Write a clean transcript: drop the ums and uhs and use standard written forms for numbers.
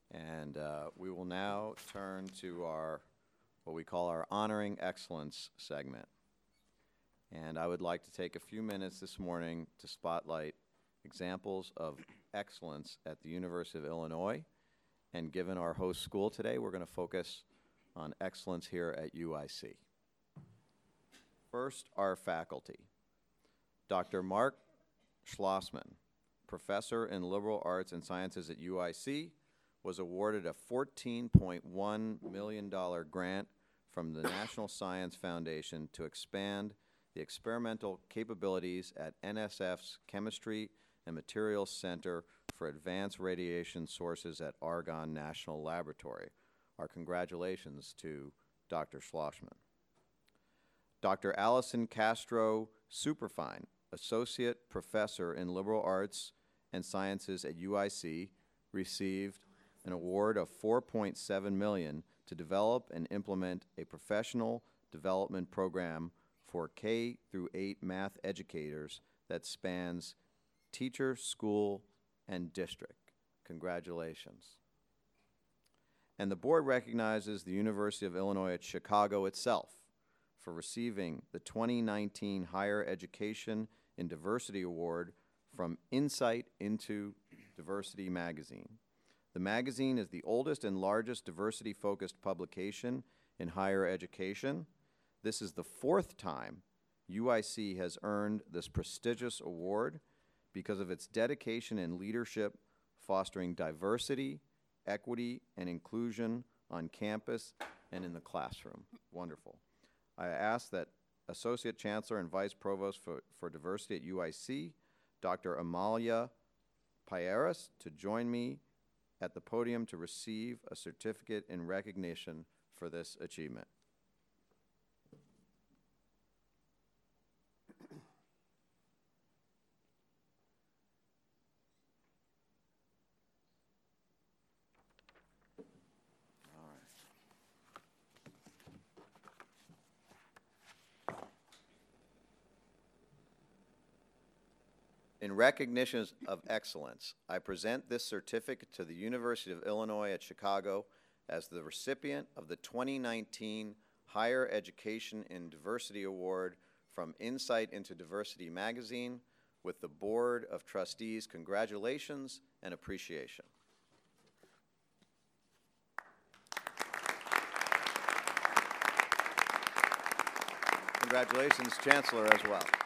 And we will now turn to what we call our Honoring Excellence segment. And I would like to take a few minutes this morning to spotlight examples of excellence at the University of Illinois. And given our host school today, we're going to focus on excellence here at UIC. First, our faculty. Dr. Mark Schlossman, professor in liberal arts and sciences at UIC, was awarded a $14.1 million grant from the National Science Foundation to expand the experimental capabilities at NSF's Chemistry and Materials Center for Advanced Radiation Sources at Argonne National Laboratory. Our congratulations to Dr. Schlossman. Dr. Allison Castro Superfine, associate professor in liberal arts and sciences at UIC, received an award of $4.7 million to develop and implement a professional development program for K through 8 math educators that spans teacher, school, and district. Congratulations. And the board recognizes the University of Illinois at Chicago itself for receiving the 2019 Higher Education in Diversity Award from Insight into Diversity magazine. The magazine is the oldest and largest diversity-focused publication in higher education. This is the 4th time UIC has earned this prestigious award because of its dedication and leadership fostering diversity, equity, and inclusion on campus and in the classroom. Wonderful. I ask that Associate Chancellor and Vice Provost for Diversity at UIC, Dr. Amalia Payeras, to join me at the podium to receive a certificate in recognition for this achievement. In recognition of excellence, I present this certificate to the University of Illinois at Chicago as the recipient of the 2019 Higher Education in Diversity Award from Insight into Diversity magazine. With the Board of Trustees, congratulations and appreciation. Congratulations, Chancellor, as well.